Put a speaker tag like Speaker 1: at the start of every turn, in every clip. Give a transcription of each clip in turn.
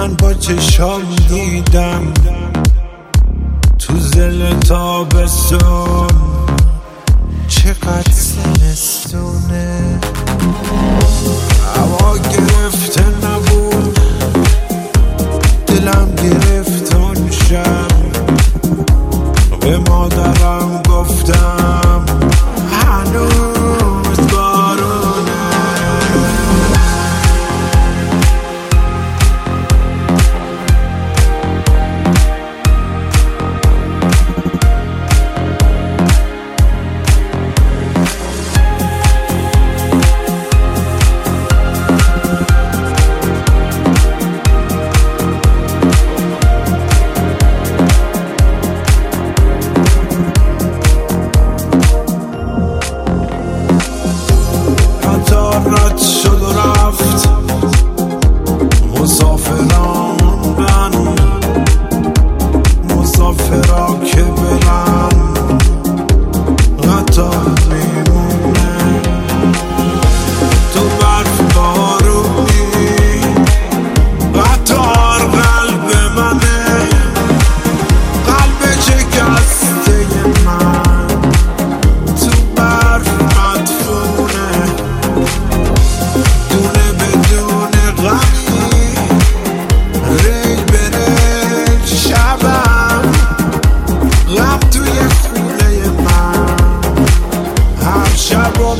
Speaker 1: من با چشام دیدم تو زل تابستون چقدر زمستونه. هوا گرفته نبود، دلم گرفت اون شب. به مادرم گفتم هنوز بارونه. رد شد و رفت، مسافران من، مسافرا که برن قطار میمونه. تو برف بارونی قطار قلب منه، قلب شکسته من تو برف مدفونه. دونه بدون غمی ریل به ریل شبم، غم توی خونه من هر شب و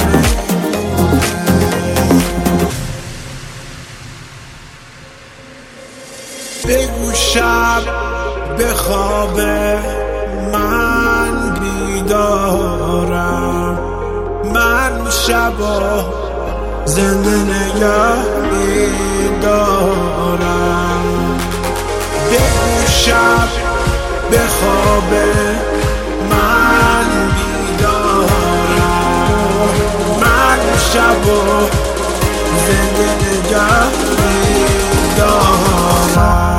Speaker 1: بگو شب بخوابه من بیدارم، من شبا زنده نگه میدارم. بگو شب بخوابه من بیدارم، من شبا زنده نگه میدارم.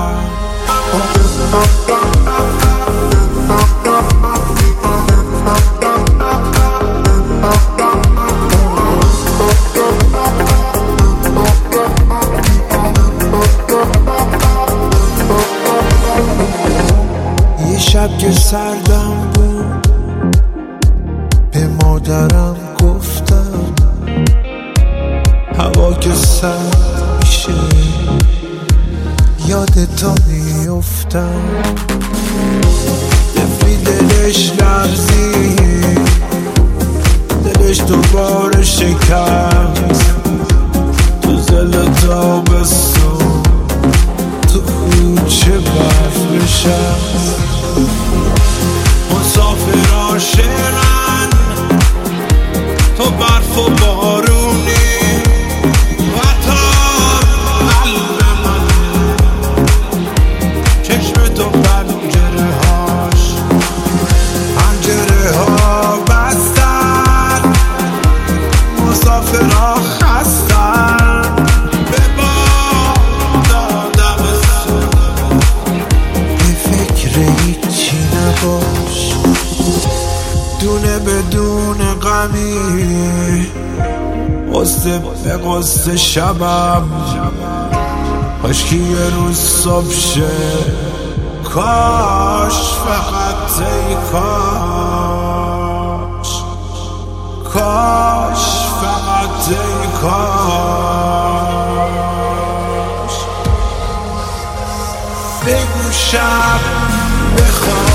Speaker 1: شب که سردم بود به مادرم گفتم هوا که سرد میشه یادتا میفتم. دفی دلش لرزید، دلش دوباره شکست تو زل تابستون تو کوچه برف نشست. مسافرها شعرن تو برف و بارونی، قطار قلب منه، چشم تو پنجره هاش پنجره ها بستن، مسافرها خستن به باد تابستون. به فکر هیچی نباش، دونه بدون غمی، قصه به قصه شبم، کاشکی یه روز صبح شه، کاش فقط ای کاش، کاش فقط ای کاش. بگو شب بخواب